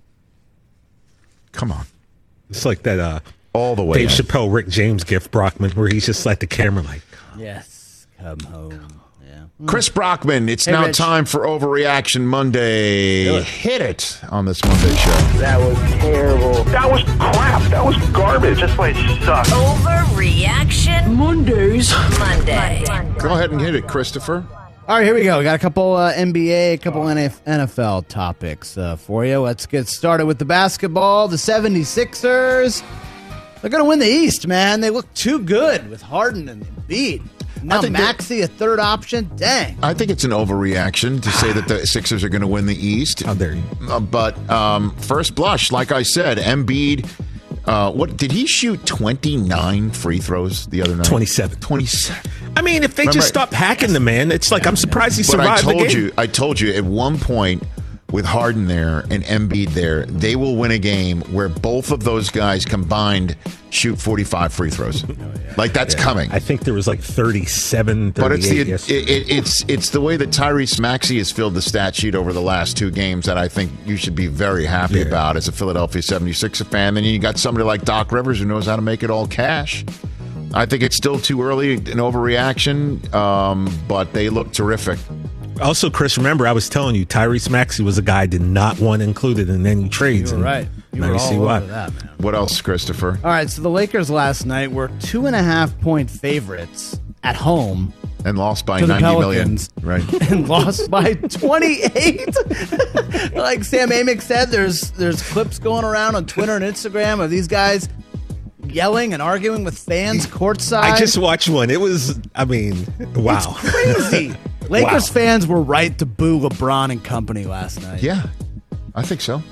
Come on. It's like that uh, All the way Dave in. Chappelle, Rick James gift, Brockman, where he's just like the camera like, Yes, come home. Yeah. Chris Brockman, it's Hey, now Rich. time for Overreaction Monday. Do it. Hit it on this Monday show. That was terrible. That was crap. That was garbage. This place sucks. Overreaction Mondays. Monday. Go ahead and hit it, Christopher. All right, here we go. We got a couple uh, N B A, a couple N F L topics uh, for you. Let's get started with the basketball. The seventy-sixers, they're going to win the East, man. They look too good with Harden and Embiid. Now think that- Maxey, a third option. Dang. I think it's an overreaction to say that the Sixers are going to win the East. how dare you? Uh, but um, first blush, like I said, Embiid, uh, what did he shoot twenty-nine free throws the other night? twenty-seven. twenty-seven. I mean, if they Remember- just stop hacking the man, it's like I'm surprised he But I survived the told game. you, I told you at one point with Harden there and Embiid there, they will win a game where both of those guys combined shoot forty-five free throws. Like that's coming. I think there was like thirty-seven, But it's thirty-eight the it, yesterday. it, it's it's the way that Tyrese Maxey has filled the stat sheet over the last two games that I think you should be very happy Yeah. about as a Philadelphia seventy-sixer fan. Then you got somebody like Doc Rivers who knows how to make it all cash. I think it's still too early, an overreaction, um, but they look terrific. Also, Chris, remember I was telling you Tyrese Maxey was a guy I did not want included in any trades. You were and right. You now were you all see over why. that, man. What else, Christopher? All right, so the Lakers last night were two and a half point favorites at home And lost by to the ninety million. Pelicans. Right. And lost by twenty-eight. Like Sam Amick said, there's there's clips going around on Twitter and Instagram of these guys yelling and arguing with fans courtside. I just watched one. It was, I mean, wow. crazy. Lakers Wow. fans were right to boo LeBron and company last night. Yeah, I think so.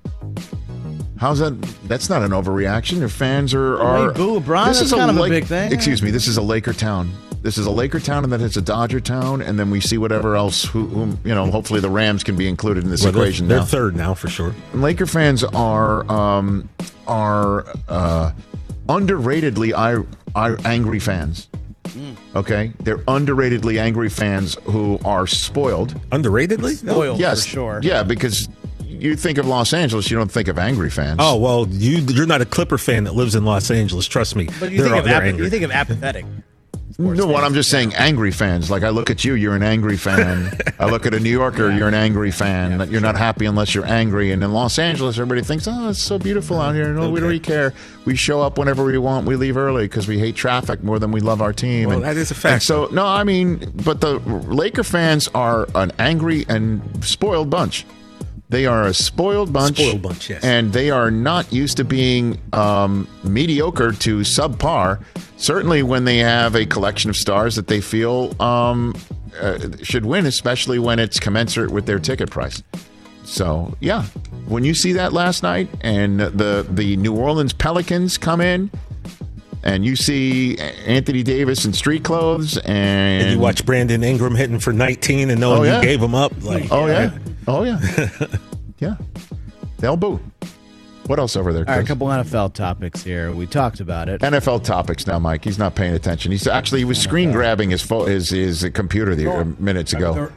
How's that? That's not an overreaction. Their fans are. are Hey, boo LeBron, This that's is kind of a Lake- big thing. Excuse me. This is a Laker town. This is a Laker town, and then it's a Dodger town, and then we see whatever else. Who, who you know? Hopefully, the Rams can be included in this Well, they're, equation they're now. third now for sure. Laker fans are um, are uh, underratedly I, I, angry fans. Okay, they're underratedly angry fans who are spoiled. Underratedly? Spoiled Yes, for sure. Yeah, because you think of Los Angeles, you don't think of angry fans. Oh, well, you, you're not a Clipper fan that lives in Los Angeles. Trust me. But you They're think, all- of they're ap- angry. you think of apathetic. No, what I'm just saying, angry fans. Like I look at you, you're an angry fan. I look at a New Yorker, you're an angry fan. That you're not happy unless you're angry. And in Los Angeles, everybody thinks, oh, it's so beautiful out here. No, we don't really care. We show up whenever we want. We leave early because we hate traffic more than we love our team. Well, and, that is a fact. and so, no, I mean, but the Laker fans are an angry and spoiled bunch. They are a spoiled bunch. Spoiled bunch, yes. And they are not used to being um, mediocre to subpar. Certainly when they have a collection of stars that they feel um, uh, should win, especially when it's commensurate with their ticket price. So, yeah, when you see that last night and the, the New Orleans Pelicans come in and you see Anthony Davis in street clothes, and, And you watch Brandon Ingram hitting for nineteen and knowing Oh, yeah. you gave him up. Like, oh yeah, oh yeah, yeah, they'll boo. What else over there, All right, a Chris? couple N F L topics here. We talked about it. N F L topics now, Mike. He's not paying attention. He's actually he was screen grabbing his fo- his his computer the, uh, minutes ago.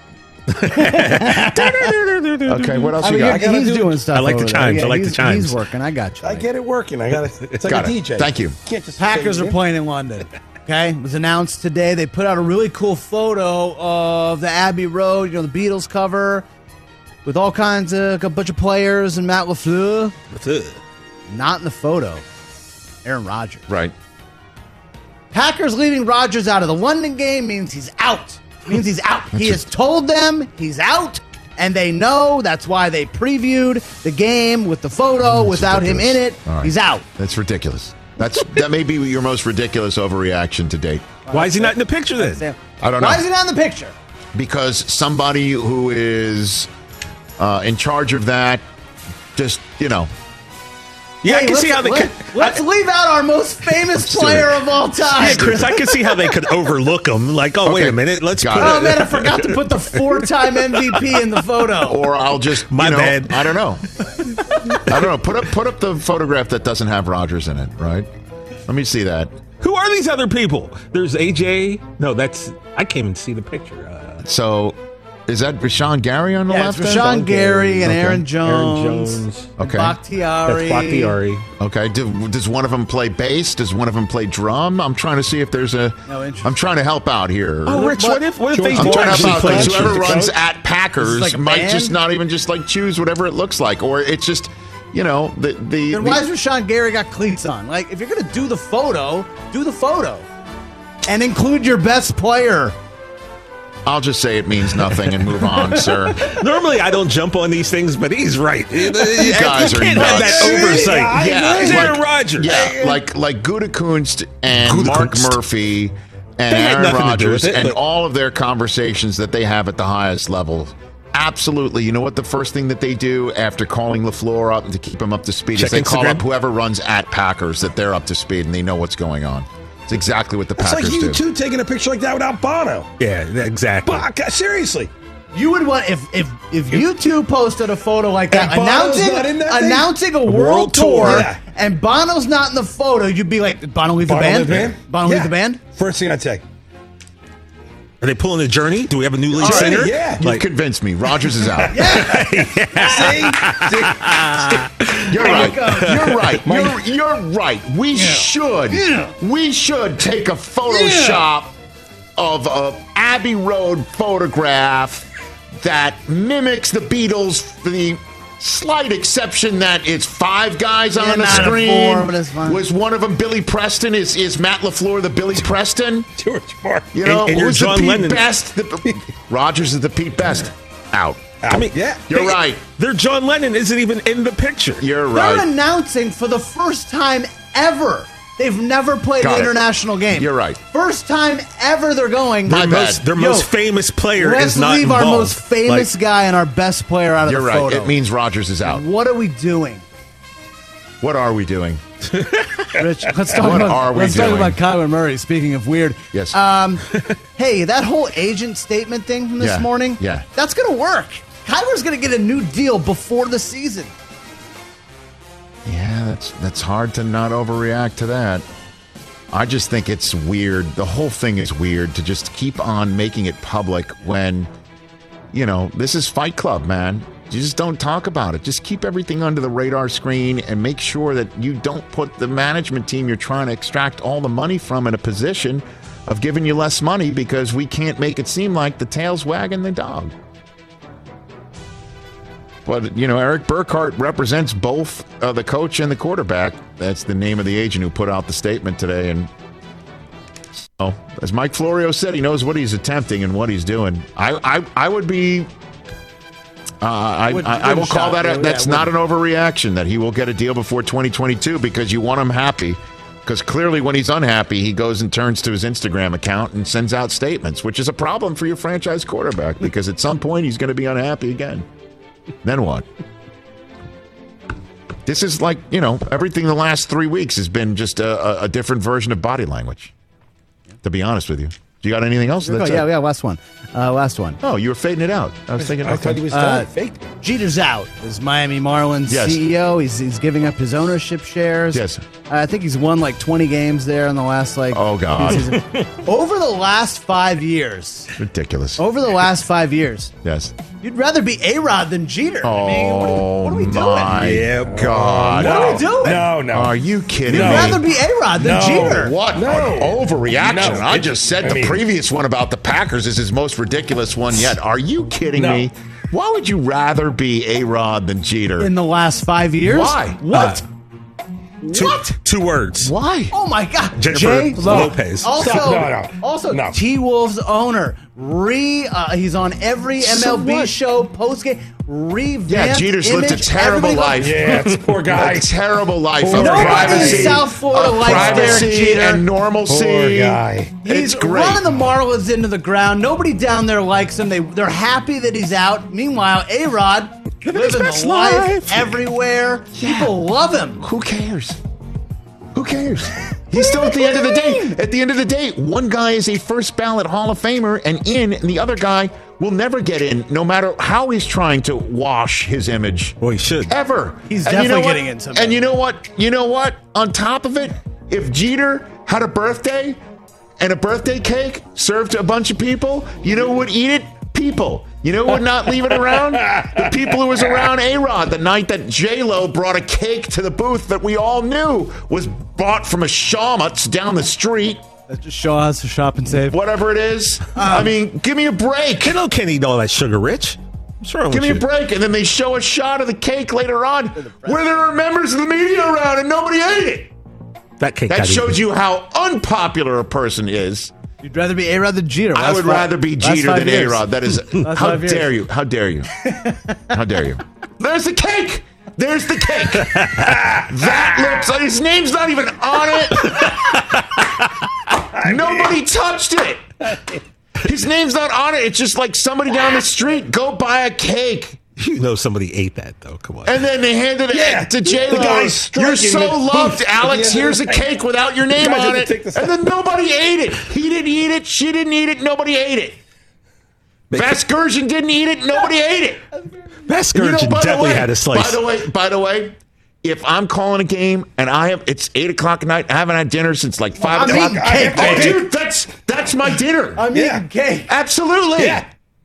Okay, what else I you mean, got? you're- he's doing stuff. I like the over there. chimes. Yeah, I like the he's- chimes. He's working. I got you. I get it working. I got it. It's like Got a it. D J. Thank you. Can't just Packers say are it. playing in London. Okay, it was announced today. They put out a really cool photo of the Abbey Road, you know, the Beatles cover, with all kinds of a bunch of players and Matt LaFleur. Not in the photo. Aaron Rodgers. Right. Packers leaving Rodgers out of the London game means he's out. Means he's out. He has told them he's out, and they know. That's why they previewed the game with the photo without him in it. All right. He's out. That's ridiculous. That's that may be your most ridiculous overreaction to date. Why is he not in the picture then? I don't know. Why is he not in the picture? Because somebody who is uh, in charge of that, just you know, Yeah, I Hey, can let's- see how they let, could. Let's leave out our most famous do player it. of all time. Yeah, Chris, I can see how they could overlook him. Like, oh, wait Okay. a minute, let's Got put it. Oh man, I forgot to put the four-time M V P in the photo. or I'll just My you know, bad. I don't know. I don't know. Put up put up the photograph that doesn't have Rodgers in it. Right. Let me see that. Who are these other people? There's A J. No, that's I can't even see the picture. Uh, So, is that Rashawn Gary on the Yeah, left? it's end? Rashawn Gary and Okay. Aaron Jones. Aaron Jones. Okay. Bakhtiari. That's Bakhtiari. Okay. Do, does one of them play bass? Does one of them play drum? I'm trying to see if there's a. No, interesting. I'm trying to help out here. Oh, Rich, what if what if they I'm do trying to actually help out play? because whoever the runs coach? at Packers It's like a might band? just not even just like choose whatever it looks like, or it's just, you know, the the. Then the- why is Rashawn Gary got cleats on? Like, if you're gonna do the photo, do the photo, and include your best player. I'll just say it means nothing and move on, sir. Normally, I don't jump on these things, but he's right. You guys are can't have that nuts. oversight. Yeah, It's like- Aaron Rodgers. Yeah, like like Gutekunst and Gutekunst. Mark Murphy and They had Aaron nothing to do Rodgers with it, and but- all of their conversations that they have at the highest level. Absolutely. You know what the first thing that they do after calling LaFleur up to keep him up to speed Check is they call Instagram? up whoever runs at Packers that they're up to speed and they know what's going on. It's exactly what the It's like Packers you do. two taking a picture like that without Bono. Yeah, exactly. Fuck, seriously. You would want if if if you two posted a photo like that, And Bono's announcing not in that thing? announcing a, world, world tour, tour. Yeah. and Bono's not in the photo, you'd be like, did Bono leave Bono the band? leave the band? Bono Yeah. leave the band? First thing I'd say. Are they pulling a Journey? Do we have a new lead All right, singer? yeah. You've Like, convinced me. Rodgers is out. See? You're right. You're right. You're, you're right. We should. We should take a Photoshop of a Abbey Road photograph that mimics the Beatles, for the slight exception that it's five guys Yeah, on the not a screen. four, but it's fine. Was one of them Billy Preston? Is is Matt LaFleur the Billy Preston? George Martin. You know, And- and you're who's John the Pete Lennon. Best? The, Rodgers is the Pete Best. Out. I mean, Yeah. You're they- right. Their John Lennon isn't even in the picture. You're They're right. announcing for the first time ever. They've never played Got an it. international game. You're right. First time ever they're going. My Their bad. most, their Yo, most famous player Let's is not leave involved. our most famous Like, guy and our best player out of You're the right. photo. It means Rodgers is out. What are we doing? What are we doing? Rich, let's talk What about are we let's doing? talk about Kyler Murray. Speaking of weird, Yes. Um, hey, that whole agent statement thing from this Yeah, morning, yeah. that's gonna work. Kyler's gonna get a new deal before the season. Yeah, that's that's hard to not overreact to that. I just think it's weird. The whole thing is weird to just keep on making it public when, you know, this is Fight Club, man. You just don't talk about it. Just keep everything under the radar screen and make sure that you don't put the management team you're trying to extract all the money from in a position of giving you less money because we can't make it seem like the tail's wagging the dog. But, you know, Eric Burkhart represents both uh, the coach and the quarterback. That's the name of the agent who put out the statement today. And so, as Mike Florio said, he knows what he's attempting and what he's doing. I I, I would be... Uh, I, Would- I, I will wouldn't call shock that a, me. that's Yeah, not an overreaction, that he will get a deal before twenty twenty-two because you want him happy. Because clearly when he's unhappy, he goes and turns to his Instagram account and sends out statements, which is a problem for your franchise quarterback because at some point he's going to be unhappy again. Then what? This is like, you know, everything the last three weeks has been just a, a, a different version of body language, to be honest with you. Do you got anything else? Oh, yeah, yeah, last one. Uh, last one. Oh, you were fading it out. I was thinking. I okay. thought he was Uh, done. Fake. Jeter's out as Miami Marlins Yes. C E O. He's he's giving up his ownership shares. Yes. Uh, I think he's won like twenty games there in the last like. Oh, God. few seasons. Over the last five years. Ridiculous. Over the last five years, Yes. you'd rather be A-Rod than Jeter. Oh, I mean, what are, what are we doing? my Yeah, God. What are we doing? No, no. Are you kidding You'd me? rather be A-Rod than No. Jeter. What No. an overreaction. No. I just said I the mean- previous one about the Packers is his most ridiculous one yet. Are you kidding No. me? Why would you rather be A-Rod than Jeter? In the last five years? Why? What? Two, What? two words. Why? Oh my God! Jennifer J. Lo. Lopez. Also, Stop. No, no. also No. T Wolves owner. Re, uh, he's on every M L B So what? show post game. Revamped Yeah, Jeter's lived a image, terrible everybody life. Yeah, it's poor guy. A terrible life Poor of guy. privacy, in South Florida of likes Derek privacy Jeter. and normalcy. Poor guy. He's It's great. running the Marlins into the ground. Nobody down there likes him. They they're happy that he's out. Meanwhile, A-Rod living his the best life life. everywhere. People love him. Who cares? Who cares? He's still at the end of the day. At the end of the day, one guy is a first ballot Hall of Famer and in, and the other guy will never get in, no matter how he's trying to wash his image. Well, he should. Ever. He's And you know definitely what? getting in someday. And you know what? You know what? On top of it, if Jeter had a birthday and a birthday cake served to a bunch of people, you know who would eat it? People. You know who would not leave it around? The people who was around A-Rod the night that J-Lo brought a cake to the booth that we all knew was bought from a Shawmutz down the street. That's just Shaw's Shop and Save. Whatever it is. I mean, give me a break. Kiddo can't eat all that sugar, Rich. What's wrong Give with me a you? break. And then they show a shot of the cake later on where there are members of the media around and nobody ate it. That cake. That got shows eaten. you how unpopular a person is. You'd rather be A-Rod than Jeter. I Last would five- rather be last Jeter five than years. A-Rod. That is, Last how five years. dare you? How dare you? How dare you? There's the cake. There's the cake. That looks like his name's not even on it. Nobody touched it. His name's not on it. It's just like somebody down the street. Go buy a cake. You know somebody ate that, though. Come on. And then they handed it Yeah. to J-Lo. The guy's striking You're so the loved, booth. Alex. Yeah. Here's a cake without your name Guys had on to it. take this And then nobody ate it. He didn't eat it. She didn't eat it. Nobody ate it. Vasgersian didn't eat it. Nobody ate it. Vasgersian You know, by the definitely way- had a slice. By the way, by the way, if I'm calling a game and I have it's eight o'clock at night, I haven't had dinner since like five I'm o'clock. eating cake, Oh, baby. dude, that's that's my dinner. I'm Yeah. eating cake. Absolutely. Yeah.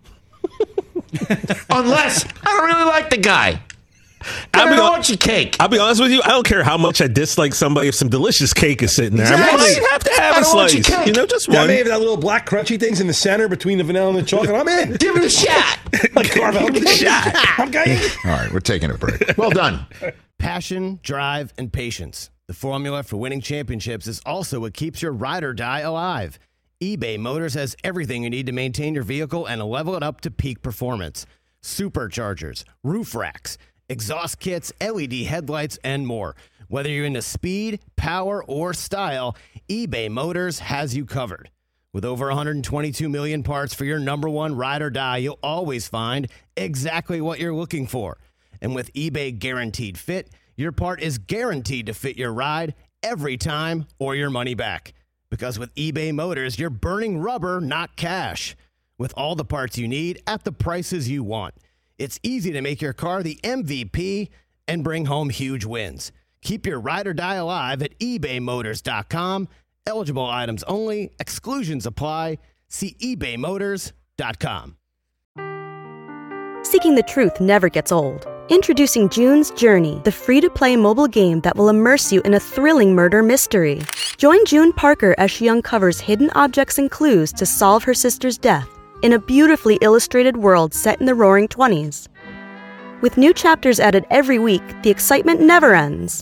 Unless I don't really like the guy. I'll I be don't hon- want your cake. I'll be honest with you. I don't care how much I dislike somebody if some delicious cake is sitting there. I Exactly. might have to have I a don't want your slice. cake. You know, just That one. may have that little black crunchy things in the center between the vanilla and the chocolate. I'm in. Give it a shot. Like Carvel, give it a shot. I'm going. All right, we're taking a break. Well done. Passion, drive, and patience. The formula for winning championships is also what keeps your ride or die alive. eBay Motors has everything you need to maintain your vehicle and level it up to peak performance. Superchargers, roof racks, exhaust kits, L E D headlights, and more. Whether you're into speed, power, or style, eBay Motors has you covered. With over one hundred twenty-two million parts for your number one ride or die, you'll always find exactly what you're looking for. And with eBay Guaranteed Fit, your part is guaranteed to fit your ride every time or your money back. Because with eBay Motors, you're burning rubber, not cash. With all the parts you need at the prices you want. It's easy to make your car the M V P and bring home huge wins. Keep your ride or die alive at ebay motors dot com. Eligible items only. Exclusions apply. See ebay motors dot com. Seeking the truth never gets old. Introducing June's Journey, the free-to-play mobile game that will immerse you in a thrilling murder mystery. Join June Parker as she uncovers hidden objects and clues to solve her sister's death in a beautifully illustrated world set in the Roaring Twenties. With new chapters added every week, the excitement never ends.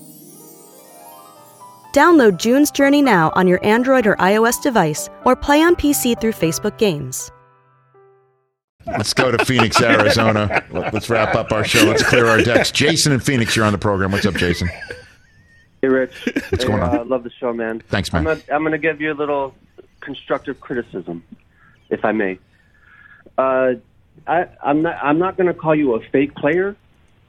Download June's Journey now on your Android or iOS device, or play on P C through Facebook Games. Let's go to Phoenix, Arizona. Let's wrap up our show. Let's clear our decks. Jason in Phoenix, you're on the program. What's up, Jason? Hey, Rich. What's hey, going on? I uh, love the show, man. Thanks, man. I'm gonna, I'm gonna give you a little constructive criticism, if I may. Uh, I, I'm not. I'm not gonna call you a fake player.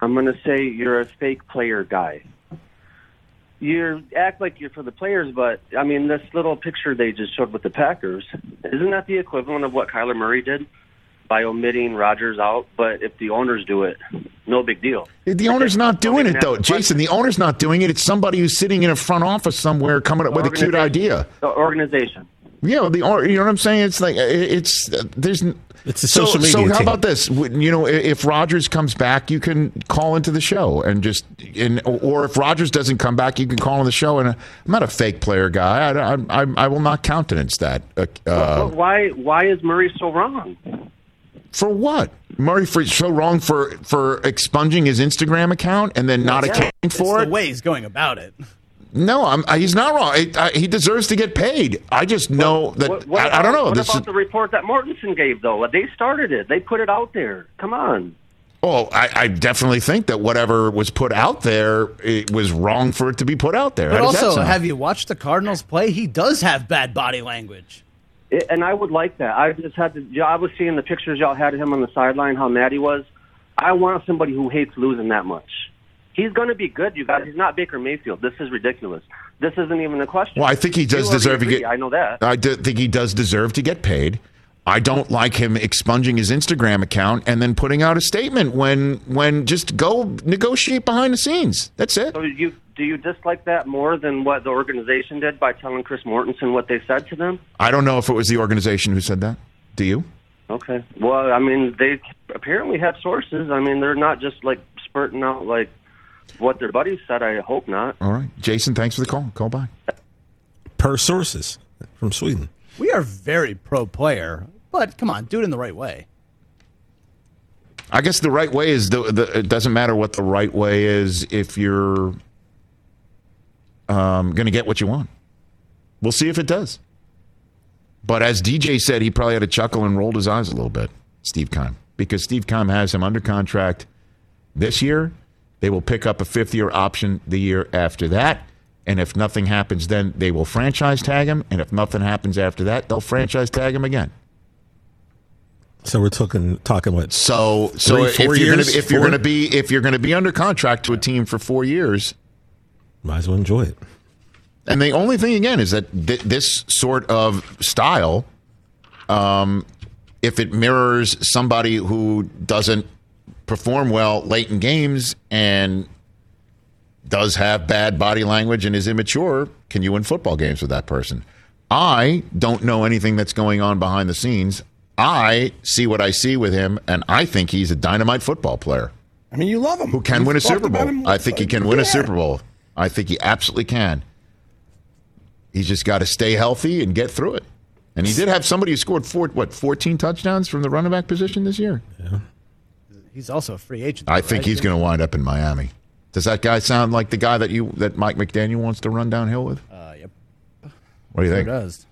I'm going to say you're a fake player guy. You act like you're for the players, but, I mean, this little picture they just showed with the Packers, isn't that the equivalent of what Kyler Murray did by omitting Rodgers out? But if the owners do it, no big deal. The owner's not doing it, though. Jason, the owner's not doing it. It's somebody who's sitting in a front office somewhere coming up with a cute idea. The organization. Yeah, the you know what I'm saying? It's like it's there's it's a so social media so. How team. about this? You know, if Rodgers comes back, you can call into the show and just and or if Rodgers doesn't come back, you can call on the show. And I'm not a fake player guy. I I, I, I will not countenance that. Uh, well, why why is Murray so wrong? For what? Murray for so wrong for for expunging his Instagram account and then not Yeah. accounting It's for the it. way he's going about it. No, I'm, he's not wrong. I, I, he deserves to get paid. I just know that What, what I, about, I don't know. What This about is, the report that Mortensen gave, though? They started it. They put it out there. Come on. oh, I, I definitely think that whatever was put out there, it was wrong for it to be put out there. But How does that also, sound? have you watched the Cardinals play? He does have bad body language. It, and I would like that. I just had to. Yeah, I was seeing the pictures y'all had of him on the sideline, how mad he was. I want somebody who hates losing that much. He's going to be good, you guys. He's not Baker Mayfield. This is ridiculous. This isn't even a question. Well, I think he does You already deserve to agree. get. I know that. I do think he does deserve to get paid. I don't like him expunging his Instagram account and then putting out a statement when when just go negotiate behind the scenes. That's it. So you do you dislike that more than what the organization did by telling Chris Mortensen what they said to them? I don't know if it was the organization who said that. Do you? Okay. Well, I mean, they apparently had sources. I mean, they're not just like spurting out like what their buddies said. I hope not. All right, Jason. Thanks for the call. Call back. Per sources from Sweden. We are very pro player, but come on, do it in the right way. I guess the right way is the, the it doesn't matter what the right way is if you're um, going to get what you want. We'll see if it does. But as D J said, he probably had a chuckle and rolled his eyes a little bit, Steve Keim, because Steve Keim has him under contract this year. They will pick up a fifth-year option the year after that. And if nothing happens, then they will franchise tag him. And if nothing happens after that, they'll franchise tag him again. So we're talking talking what? So so Three, if four you're years? gonna if you're Four? gonna be if you're gonna be under contract to a team for four years, might as well enjoy it. And the only thing again is that th- this sort of style, um, if it mirrors somebody who doesn't perform well late in games and does have bad body language and is immature, can you win football games with that person? I don't know anything that's going on behind the scenes. I see what I see with him, and I think he's a dynamite football player. I mean, you love him. Who can You've win a talked Super about Bowl. him. I think he can win Yeah. a Super Bowl. I think he absolutely can. He's just got to stay healthy and get through it. And he did have somebody who scored, four, what, fourteen touchdowns from the running back position this year? Yeah. He's also a free agent. I though, think right? he's going to wind up in Miami. Does that guy sound like the guy that you that Mike McDaniel wants to run downhill with? Uh, yep. What do you Sure think? does.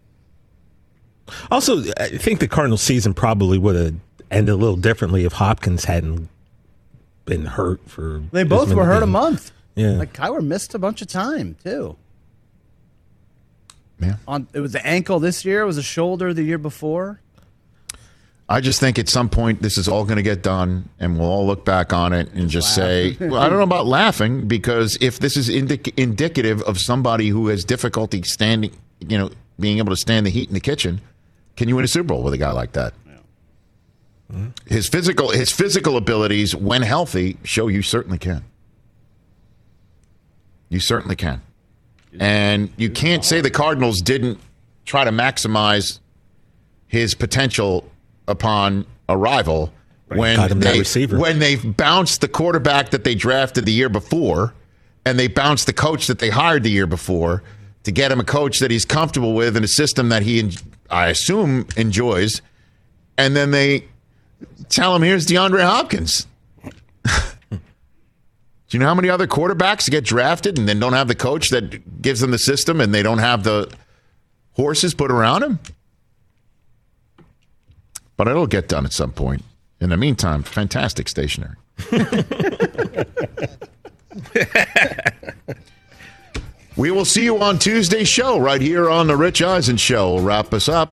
Also, I think the Cardinals season probably would have ended a little differently if Hopkins hadn't been hurt for. They as both many were hurt a games. month. Yeah. Like Kyler missed a bunch of time too. Yeah. On it was the ankle this year. It was a shoulder the year before. I just think at some point this is all going to get done, and we'll all look back on it and just say, well, I don't know about laughing, because if this is indic- indicative of somebody who has difficulty standing, you know, being able to stand the heat in the kitchen, can you win a Super Bowl with a guy like that? Yeah. His physical his physical abilities, when healthy, show you certainly can. You certainly can. And you can't say the Cardinals didn't try to maximize his potential upon arrival Right, when got him that they receiver. when they bounced the quarterback that they drafted the year before, and they bounced the coach that they hired the year before to get him a coach that he's comfortable with in a system that he, I assume, enjoys, and then they tell him, here's DeAndre Hopkins. Do you know how many other quarterbacks get drafted and then don't have the coach that gives them the system, and they don't have the horses put around him? But it'll get done at some point. In the meantime, fantastic stationery. We will see you on Tuesday's show right here on The Rich Eisen Show. We'll wrap us up.